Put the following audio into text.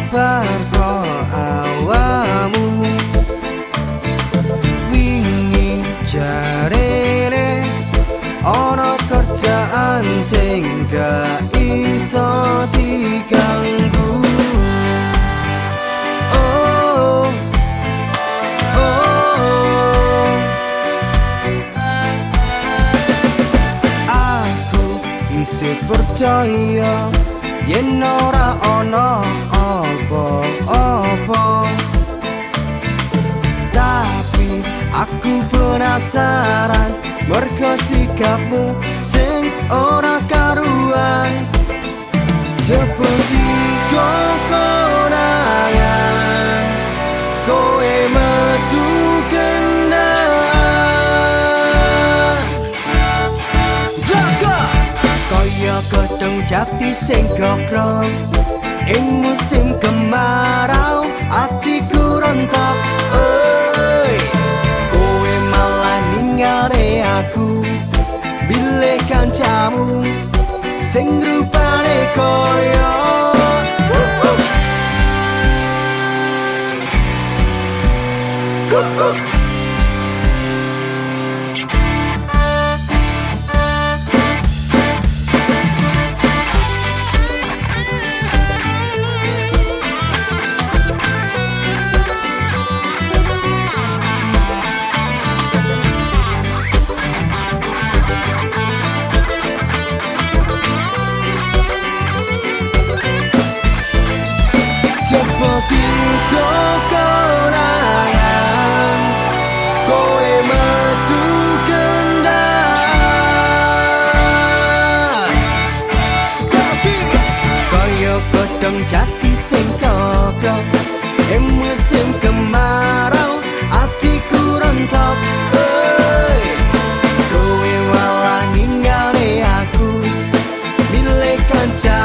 barko awamu wingi jarene ana kerjaan sing gak iso diganggu. Oh, oh, aku isih percaya yen ora ana apa-apa, tapi aku penasaran mergo sikapmu sing ora karuan. Jebul sida konangan kowe metu kendang jaga kaya godhong jati sing gogrong ing musim kemarau atiku rontok. Kowe malah ninggalke aku bilih kancamu sing rupane koyo Deposito konangan kowe metu kendang tapi kaya godhong jati sing kokoh ing musim kemarau atiku rontok. Kowe malah ninggalke aku milih kanca